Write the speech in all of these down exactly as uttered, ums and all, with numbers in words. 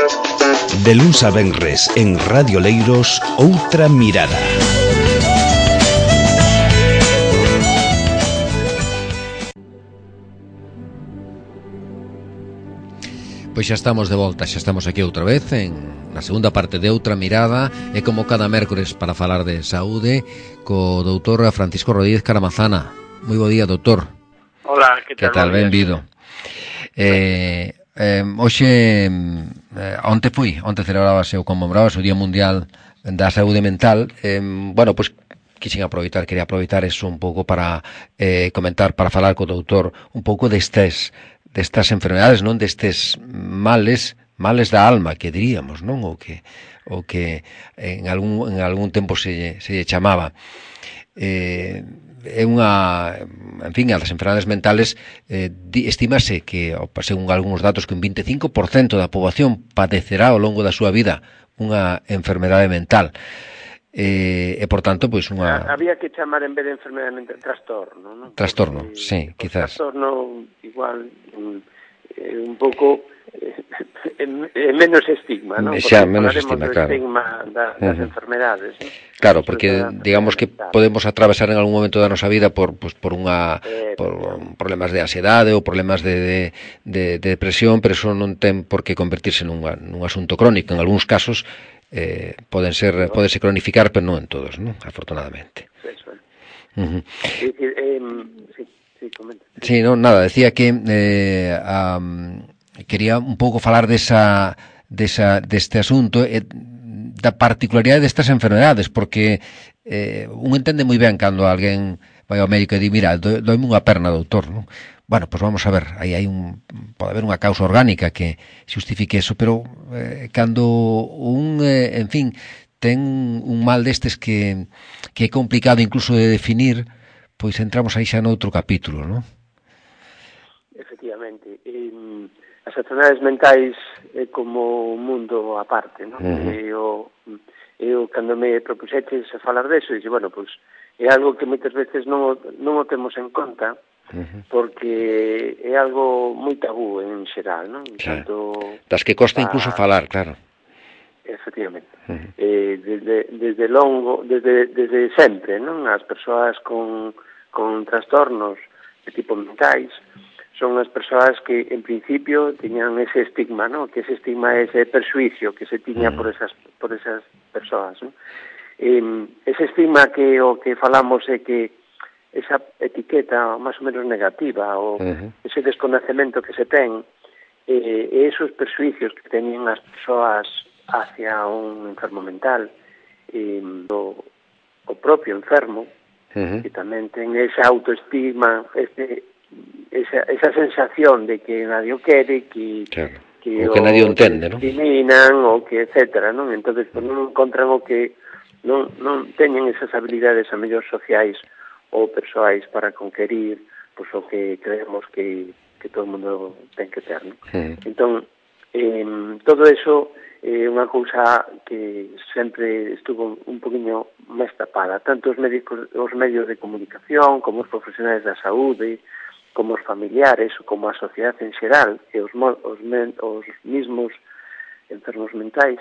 De luns a venres en Radio Leiros, Outra Mirada. Pois xa estamos de volta, xa estamos aquí outra vez en na segunda parte de Outra Mirada, e como cada mércores para falar de saúde co doutor Francisco Rodríguez Caramazana. Moi bo día, doutor. Hola, que tal? Que tal? Benvido. Eh, eh, hoxe, eh, onte foi, onte celebrábase ou conmemorábase o Día Mundial da Saúde Mental. Eh, bueno, pois quixen aproveitar, quería aproveitar eso un pouco para eh, comentar, para falar co doutor un pouco destes destas enfermedades, non, destes males, males da alma, que diríamos, non, o que o que en algún en algún tempo se se lle chamaba. Eh, é unha, en fin, as enfermedades mentales eh, estímase que, según algúns datos, que un vinte e cinco por cento da poboación padecerá ao longo da súa vida unha enfermedade mental. Eh, e, por tanto, pois unha... Había que chamar, en vez de enfermedade mental, trastorno, non? Trastorno, Porque, sí, quizás. Trastorno, igual, eh, un pouco... É menos estigma, non? Xa, menos estigma, claro. Estigma das, das uh-huh. enfermedades, non? Claro, porque digamos que podemos atravesar en algún momento da nosa vida por pues, por unha eh, por problemas de ansiedade ou problemas de, de, de, de depresión, pero eso non ten por que convertirse nun, nun asunto crónico. En algúns casos eh, poden ser, podense cronificar, pero non en todos, non? Afortunadamente. Eso é. Uh-huh. Sí, eh, sí, sí, comenta. Sí, no, nada, decía que eh, um, quería un pouco falar desa, desa, deste asunto e da particularidade destas enfermedades, porque eh, un entende moi ben cando alguén vai ao médico e di, mira, do, doime unha perna, doutor, non? Bueno, pois pues vamos a ver, aí hai un, pode haber unha causa orgánica que xustifique eso, pero eh, cando un, eh, en fin, ten un mal destes que, que é complicado incluso de definir, pois entramos aí xa noutro capítulo, non? Efectivamente. Eh, as enfermedades mentais é como un mundo aparte, non? Uh-huh. E eu, eu, cando me propuxeches a falar deso, dixo, bueno, pois, é algo que moitas veces non o, non o temos en conta, uh-huh. porque é algo moi tabú en xeral, non? Claro. Tanto das que costa a... incluso falar, claro. Efectivamente. Uh-huh. Eh, desde, desde longo, desde, desde sempre, non? As persoas con, con trastornos de tipo mentais son as persoas que, en principio, tiñan ese estigma, ¿no? Que ese estigma, ese persuicio que se tiña mm. por esas por esas persoas, ¿no? Eh, ese estigma que o que falamos é que esa etiqueta máis ou menos negativa, ou uh-huh. ese desconocemento que se ten, eh, e esos persuicios que teñen as persoas hacia un enfermo mental, eh, o, o propio enfermo, uh-huh. que tamén ten ese autoestigma, este Esa, esa sensación de que nadie o quere, que, claro. que o que nadie o entende, non? discriminan, ou que etcétera, non? Entonces, pues, non encontran o que non, non teñen esas habilidades a mellor sociais ou persoais para conquerir pues, o que creemos que, que todo o mundo ten que ter, non? Mm. Entón, eh, todo eso é eh, unha cousa que sempre estuvo un poquinho máis tapada, tanto os médicos, os medios de comunicación, como os profesionais da saúde, como os familiares, como a sociedade en xeral, e os, os, os mismos enfermos mentais,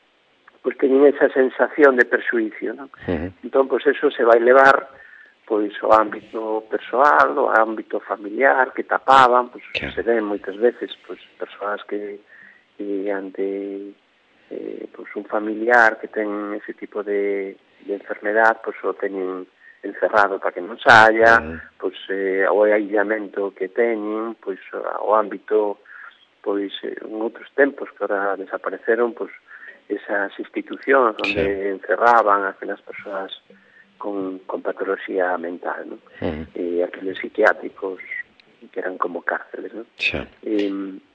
pois teñen esa sensación de persuicio, non? Uh-huh. Entón, pois eso se vai levar pois ao ámbito persoal, ao ámbito familiar, que tapaban, pois yeah. se ven moitas veces pois persoas que, que ante eh, pois un familiar que ten ese tipo de, de enfermedad, pois o teñen encerrado para que non saia, uh-huh. pois eh, o aillamento que teñen, pois o ámbito, pois en outros tempos que ahora desapareceron, pois esas institucións onde sí. encerraban a aquelas persoas con, con patología mental, ¿no? Uh-huh. E aqueles psiquiátricos que eran como cárceles, ¿no? Sí. E,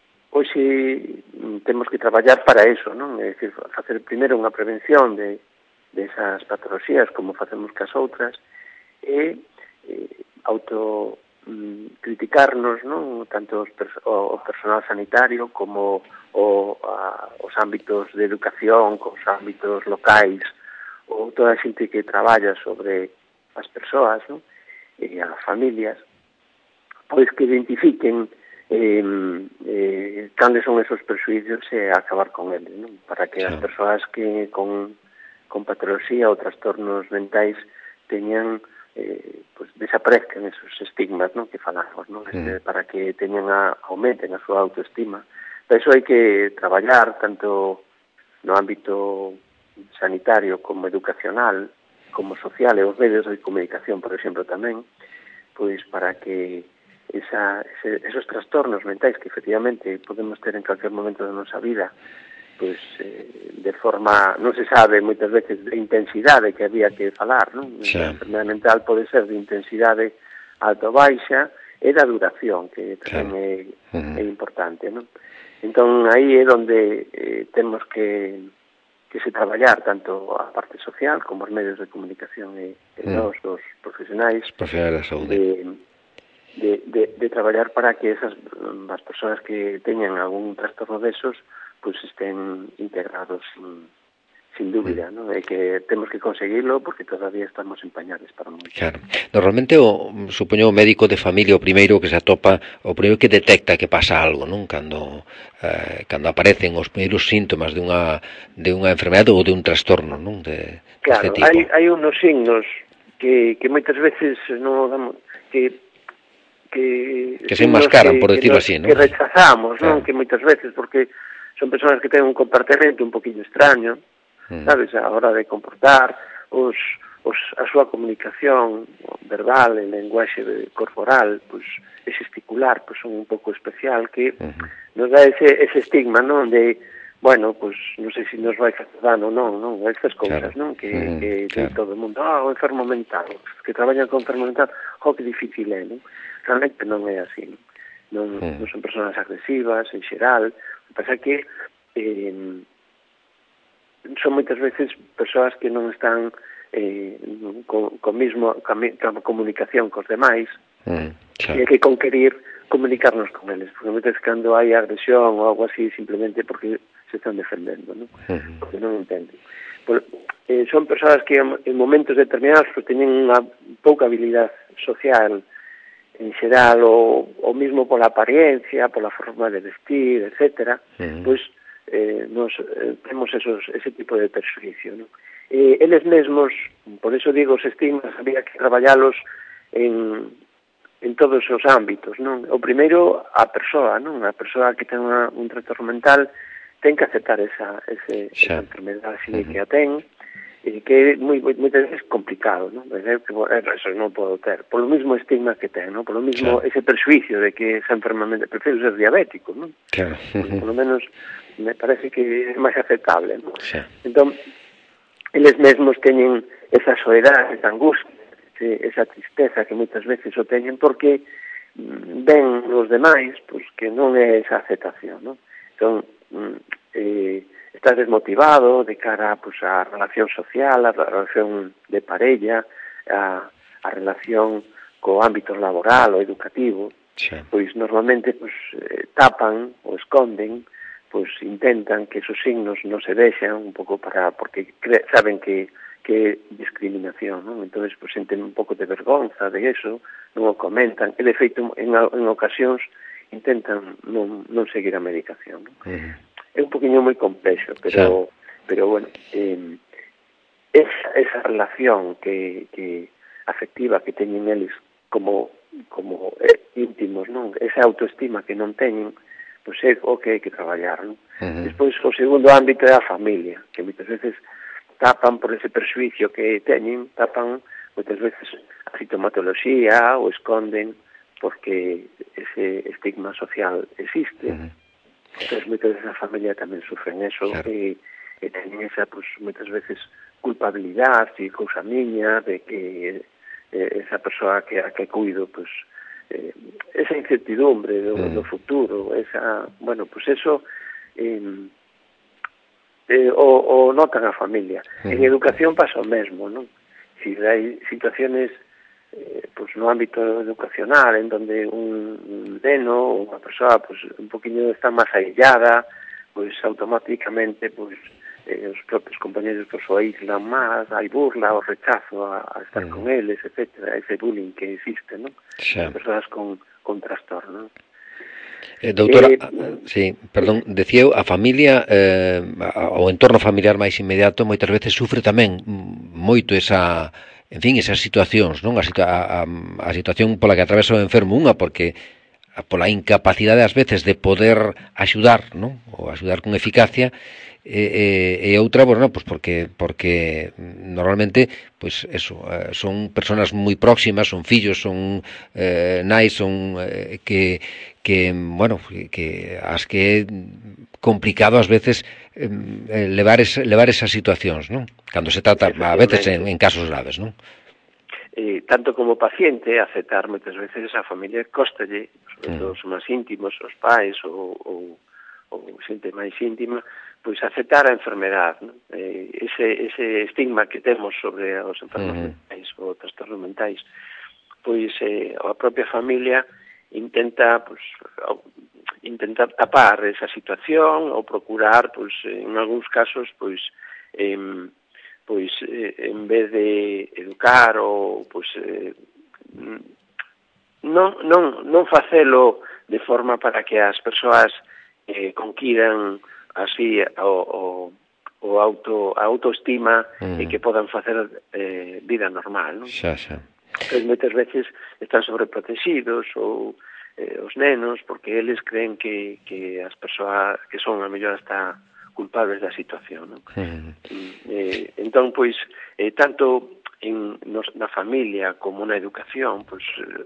hoxe temos que traballar para eso, ¿no? É dicir, facer primeiro unha prevención de, de esas patologías como facemos cas outras, e eh, auto mm, criticarnos, non? Tanto os pers- o, o personal sanitario como o, a, os ámbitos de educación, os ámbitos locais, ou toda a xente que traballa sobre as persoas, non? E as familias, pois que identifiquen eh, eh, cales son esos prejuicios e acabar con eles, non? Para que as Sí. persoas que con, con patoloxía ou trastornos mentais teñan, eh, pues, desaparezcan esos estigmas, non? Que falamos, non? Este, Mm. para que teñan a, aumenten a súa autoestima. Para iso hai que traballar tanto no ámbito sanitario como educacional, como social e os medios de comunicación, por exemplo, tamén, pois para que esa, ese, esos trastornos mentais que efectivamente podemos ter en calquer momento da nosa vida, pois eh, de forma, non se sabe moitas veces de intensidade que había que falar, non? Sí. A enfermedade mental pode ser de intensidade alta ou baixa e da duración, que tamén Claro. é, Uh-huh. é importante, non? Entón, aí é onde eh, temos que que se traballar tanto a parte social como os medios de comunicación e, e Mm. nós, os profesionais, Profesionais da saúde. de, de, de, de traballar para que esas as persoas que teñan algún trastorno desos pues estén integrados sin, sin dúbida, ¿no? E que temos que conseguirlo porque todavía estamos en pañales para moito. Claro. Normalmente o supoño o médico de familia o primeiro que se atopa, o primeiro que detecta que pasa algo, non? Cando eh, cando aparecen os primeiros síntomas de unha de unha enfermedade ou de un trastorno, non? De, claro, deste tipo. hai hai unos signos que que moitas veces no damos que que que se enmascaran, que, por decirlo que nos, así, ¿no? Que rechazamos, claro. non? Que moitas veces porque son persoas que ten un comportamento un poquinho extraño, mm. sabes, a hora de comportar, os, os, a súa comunicación verbal, en lenguaxe corporal, pues, e gesticular, pues, son un pouco especial, que uh-huh. nos dá ese, ese estigma, non? De, bueno, pues, non sei se nos vai facer dano ou non, non? Estas cousas, claro. non? Que, uh-huh. que claro. todo o mundo, ah, o enfermo mental, que traballan con enfermo mental, oh, que difícil é, non? Realmente non é así, non? Non, uh-huh. non son persoas agresivas, en xeral. O que pasa é que eh, son moitas veces persoas que non están eh, co, co mismo ca, ca comunicación cos demais, uh-huh. claro. E hai que conquerir comunicarnos con eles, porque moitas veces cando hai agresión ou algo así, simplemente porque se están defendendo, non? Uh-huh. Porque non entenden. Por, eh, son persoas que en momentos determinados pues, teñen unha pouca habilidade social en xeral, ou, ou mismo pola apariencia, pola forma de vestir, etcétera, uh-huh. pois eh, nos eh, temos esos, ese tipo de perjuicio, non? Eh, eles mesmos, por eso digo, os estigmas había que traballalos en, en todos os ámbitos, non? O primeiro, a persoa, non? A persoa que ten unha, un trastorno mental ten que aceptar esa, ese, esa enfermedade así uh-huh. que a ten, e que é moi, moitas veces complicado, non? Eso non podo ter, polo mismo estigma que ten, non? Polo mismo sí. ese perjuicio de que esa enfermamente, prefiro ser diabético, non? Claro. Por lo menos me parece que é máis aceptable, non? Sí. Entón, eles mesmos teñen esa soedade, esa angustia, esa tristeza que moitas veces o teñen porque ven os demais, pois que non é esa aceptación, non? Entón, eh, estás desmotivado de cara pues, a relación social, a relación de parella, a, a relación co ámbito laboral ou educativo, sí. Pois normalmente pues, eh, tapan ou esconden, pues intentan que esos signos non se vexan un pouco para porque cre, saben que que é discriminación, non? Entonces pues senten un pouco de vergonza de eso, non o comentan, e de feito en, en ocasións intentan non, non seguir a medicación, non? Uh-huh. É un poquinho moi complexo, pero sí. pero bueno, eh, esa, esa relación que, que afectiva que teñen eles como como eh, íntimos, non? Esa autoestima que non teñen, pois é o que hai que traballar, non? Uh-huh. Despois o segundo ámbito é a familia, que moitas veces tapan por ese perjuicio que teñen, tapan moitas veces a sintomatoloxía ou esconden porque ese estigma social existe. Uh-huh. Entón, moitas veces a familia tamén sufren eso, claro. e, e teñen esa, pues, moitas veces, culpabilidade, e cousa miña, de que eh, esa persoa que a que cuido, pues, eh, esa incertidumbre do, mm. do futuro, esa, bueno, pues eso, eh, eh, o, o notan a familia. Mm. En educación pasa o mesmo, non? Si hai situaciones Eh, pues no ámbito educacional en donde un, un neno ou unha persoa pues, un poquinho está máis aillada, pues automáticamente pues, eh, os propios compañeros pues, o aíslan máis, hai burla, o rechazo a, a estar mm. con eles, etcétera, ese bullying que existe, non? Sí. As persoas con, con trastorno. Eh, doutora, Eh, sí, perdón, decía eu, a familia, eh, o entorno familiar máis inmediato moitas veces sufre tamén moito esa, en fin, esas situacións, non? A, situa a, a situación pola que atravesa o enfermo, unha porque pola incapacidade ás veces de poder axudar, non? Ou axudar con eficacia, e, e, e outra, bueno, pues porque porque normalmente, pues eso, eh, son persoas moi próximas, son fillos, son eh, nais, son eh, que que, bueno, que as que é complicado ás veces eh, levar, es, levar esas situacións, non? Cando se trata, a veces, en, en casos graves, non? Eh, tanto como paciente, aceptar moitas veces a familia costalle, sobre todo os máis íntimos, os pais ou, ou, ou xente máis íntima, pois aceptar a enfermedade, non? Eh, ese, ese estigma que temos sobre os enfermos uh -huh. mentais ou trastornos mentais, pois eh, a propia familia intenta pues, intentar tapar esa situación ou procurar, pues, en algúns casos, pues, eh, pois eh, en vez de educar ou pues, eh, non, non, non facelo de forma para que as persoas eh, conquiran así o, o, o auto, a autoestima mm. e que podan facer eh, vida normal, non? Xa, xa. Pois moitas veces están sobreprotegidos ou eh, os nenos porque eles creen que, que as persoas que son a mellor hasta culpables da situación, non? Mm. Eh, entón, pois, eh, tanto en, nos, na familia como na educación, pois,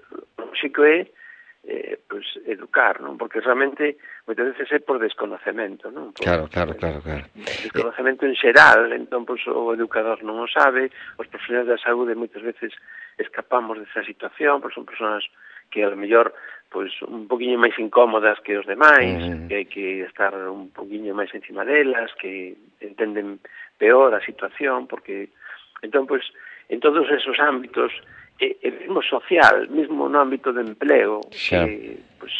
o lógico é eh, pois, educar, non? Porque realmente moitas veces é por desconocemento, non? Por, claro, claro, claro, claro. Desconocemento en xeral, entón, pois, o educador non o sabe, os profesionais da saúde moitas veces escapamos desa situación, pois son persoas que a lo mellor pois un poquinho máis incómodas que os demais, uh -huh. que hai que estar un poquinho máis encima delas, que entenden peor a situación, porque entón pois en todos esos ámbitos, e, e mesmo social, mesmo no ámbito de empleo, xa. que pois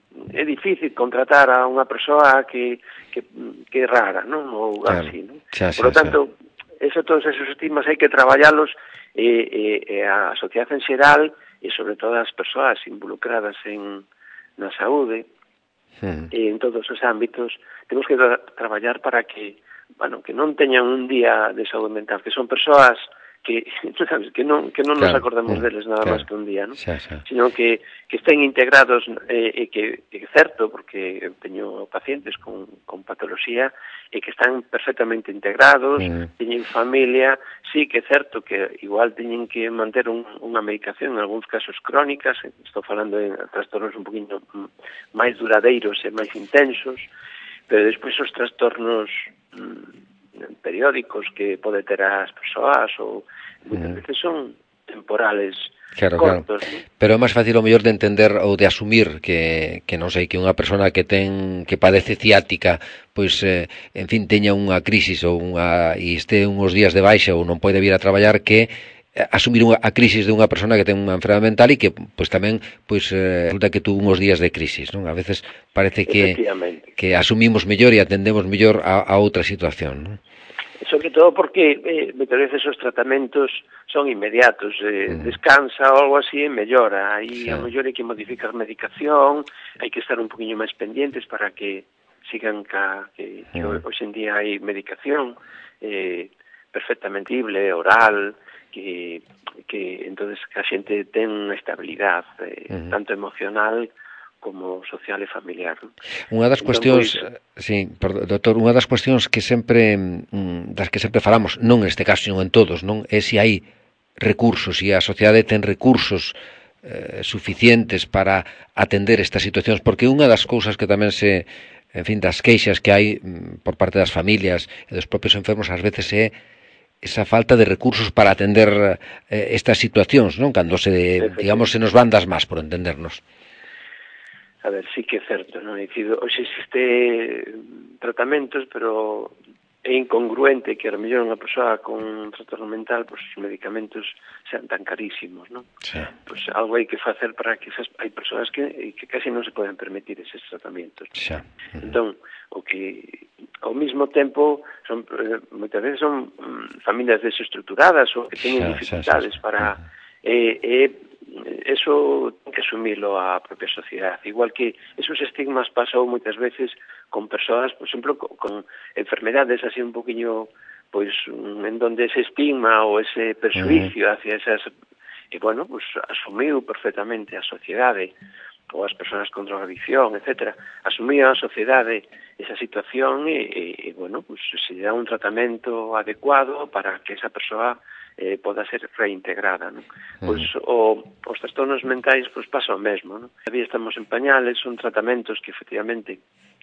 é difícil contratar a unha persoa que, que, que é rara, non? Ou claro. así, non? Xa, xa, Por lo tanto, xa. eso, todos esos estigmas hai que traballalos e, e, e a sociedade en xeral e sobre todo as persoas involucradas en na saúde mm. e en todos os ámbitos temos que tra traballar para que, bueno, que non teñan un día de saúde mental, que son persoas que, sabes, que non que non claro, nos acordemos mm, deles nada claro, máis que un día, ¿no? Xa, xa. Sino que, que estén integrados e eh, que, que é certo, porque teño pacientes con, con patoloxía e que están perfectamente integrados, mm. teñen familia, sí que é certo que igual teñen que manter un, unha medicación en algúns casos crónicas, estou falando de trastornos un poquinho máis duradeiros e máis intensos, pero despois os trastornos mm, periódicos que pode ter as persoas ou moitas mm. veces son temporales claro, cortos. Claro. ¿No? Pero é máis fácil o mellor de entender ou de asumir que, que non sei, que unha persona que ten que padece ciática, pois eh, en fin, teña unha crisis ou unha e este uns días de baixa ou non pode vir a traballar, que asumir unha, a crisis de unha persona que ten unha enfermedade mental e que pois tamén pois eh, resulta que tuvo uns días de crisis, non? A veces parece que que asumimos mellor e atendemos mellor a, a outra situación, non? Sobre todo porque eh, moitas veces os tratamentos son inmediatos, eh, mm. descansa ou algo así e mellora, aí sí. a mellor hai que modificar medicación, hai que estar un poquinho máis pendientes para que sigan ca, que, que mm. hoxe en día hai medicación eh, perfectamente ible, oral, que, que entonces que a xente ten unha estabilidade eh, uh -huh. tanto emocional como social e familiar. Unha das cuestións, entón, pois, sí, perdón, doutor, unha das cuestións que sempre das que sempre falamos, non neste caso, non en todos, non, é se hai recursos, se a sociedade ten recursos eh, suficientes para atender estas situacións, porque unha das cousas que tamén se, en fin, das queixas que hai por parte das familias e dos propios enfermos ás veces é esa falta de recursos para atender eh, estas situacións, non? Cando se, digamos, se nos van das más, por entendernos. A ver, sí que é certo, non? É dicir, hoxe existe tratamentos, pero é incongruente que a mellor unha persoa con un trastorno mental, pois os medicamentos sean tan carísimos, non? Sí. Pois algo hai que facer para que esas, hai persoas que, que casi non se poden permitir eses tratamentos. Sí. Uh-huh. Entón, o que ao mesmo tempo son eh, moitas veces son um, familias desestructuradas ou que teñen sí, dificultades sí, sí, sí. para uh-huh. eh, eh, eso ten que asumilo a propia sociedade. Igual que esos estigmas pasou moitas veces con persoas, por exemplo, con, con enfermedades así un poquinho, pois, en donde ese estigma ou ese persuicio uh-huh. hacia esas... E, bueno, pues asumiu perfectamente a sociedade ou as persoas con drogadicción, etcétera, asumiu a sociedade esa situación e, e, e bueno, pues se dá un tratamento adecuado para que esa persoa eh, poda ser reintegrada, ¿no? Uh-huh. Pois o, os trastornos mentais pues pasa o mesmo, ¿no? Todavía estamos en pañales, son tratamentos que efectivamente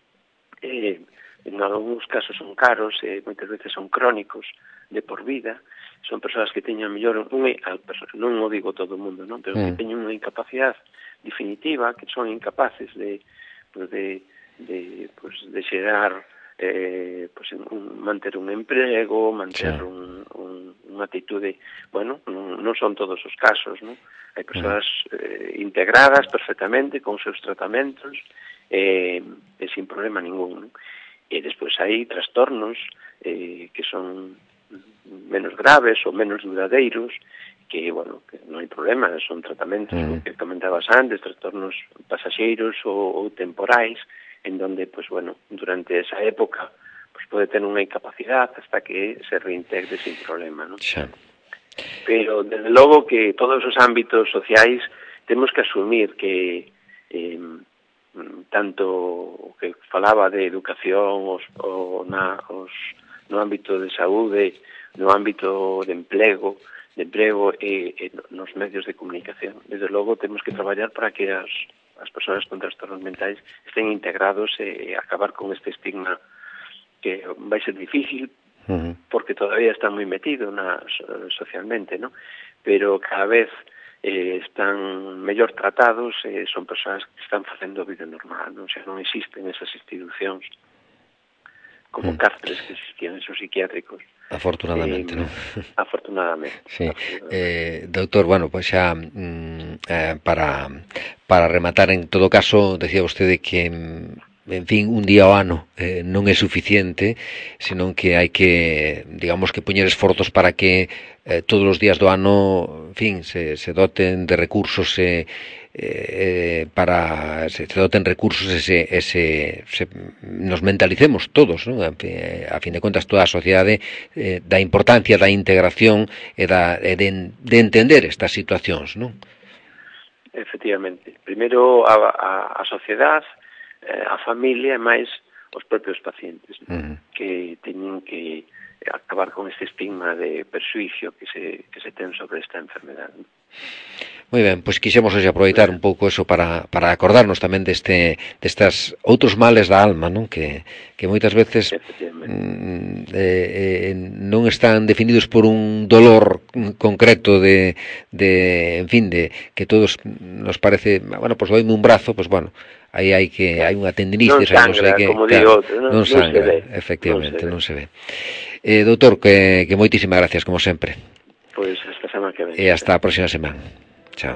eh, en algúns casos son caros e eh, moitas veces son crónicos de por vida. Son persoas que teñen mellor unha, non o digo todo o mundo, non, pero uh-huh. que teñen unha incapacidade definitiva, que son incapaces de pues de de pues de xerar eh pues un, manter un emprego, manter sí. un, un unha atitude, bueno, non, non son todos os casos, non? Hai persoas eh, integradas perfectamente con seus tratamentos eh e sin problema ningún, non? E despois hai trastornos eh que son menos graves ou menos duradeiros, que, bueno, que non hai problema, son tratamentos, mm. que comentabas antes, trastornos pasaxeiros ou, ou temporais, en donde, pues, bueno, durante esa época pues, pode ter unha incapacidade hasta que se reintegre sin problema, ¿no? Sí. Pero, desde logo, que todos os ámbitos sociais temos que asumir que eh, tanto o que falaba de educación os, o na, os, no ámbito de saúde, no ámbito de emprego, de emprego e, e nos medios de comunicación. Desde logo, temos que traballar para que as, as persoas con trastornos mentais estén integrados e acabar con este estigma que vai ser difícil, uh-huh. porque todavía está moi metido na, socialmente, ¿no? Pero cada vez eh, están mellor tratados e eh, son persoas que están facendo vida normal, non? O sea, non existen esas institucións como mm. cárceles que existían esos psiquiátricos. Afortunadamente, eh, ¿no? Afortunadamente. Sí. Eh, doutor, bueno, pois pues xa mm, eh, para para rematar, en todo caso, decía vostede que en fin, un día ao ano eh, non é suficiente, senón que hai que, digamos, que poñer esforzos para que eh, todos os días do ano, en fin, se, se doten de recursos e eh, para se, se doten recursos e se, se, se nos mentalicemos todos, ¿no? A, a fin de contas, toda a sociedade eh, da importancia da integración e da, de, de entender estas situacións, ¿no? Efectivamente. Primeiro a, a, a sociedade, a familia e máis os propios pacientes, ¿no? Uh-huh. Que teñen que acabar con este estigma de persuicio que se, que se ten sobre esta enfermedade, ¿no? Moi ben, pois quixemos hoxe aproveitar un pouco eso para, para acordarnos tamén deste destas outros males da alma, non? Que, que moitas veces mm, eh, eh, non están definidos por un dolor concreto de, de en fin, de que todos nos parece, bueno, pois doime un brazo, pois bueno, aí hai que hai unha tendinitis, non sangra, non sei que, como claro, digo, non, non sangra, non se ve, efectivamente, non se ve. Non se ve. Eh, doutor, que, que moitísimas gracias, como sempre. Pois hasta a semana que ven. E hasta a próxima semana. Chao.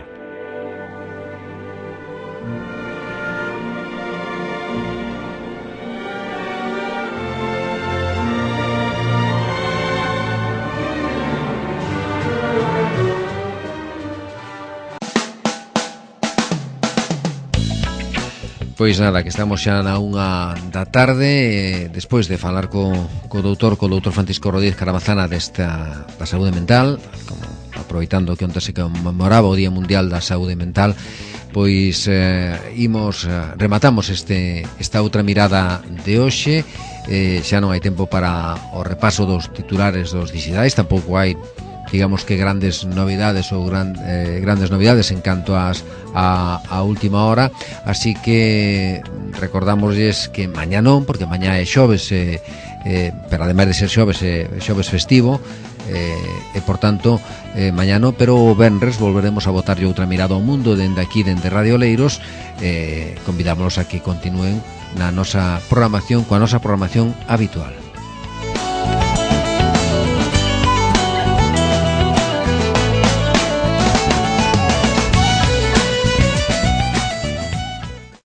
Pois nada, que estamos xa na unha da tarde, eh, despois de falar co, co doutor, co doutor Francisco Rodríguez Caramazana desta da saúde mental, como aproveitando que onte se conmemoraba o Día Mundial da Saúde Mental, pois eh, imos, eh, rematamos este esta outra mirada de hoxe. Eh, xa non hai tempo para o repaso dos titulares dos digitais, tampouco hai, digamos, que grandes novidades ou gran, eh, grandes novidades en canto ás, a, a última hora, así que recordámosles que mañá non, porque mañá é xoves, eh, eh, pero ademais de ser xoves, é eh, xoves festivo, eh, e por tanto eh, mañá non, pero o venres volveremos a botarlle outra mirada ao mundo dende aquí, dende Radio Oleiros. Eh, convidámonos a que continúen na nosa programación, coa nosa programación habitual.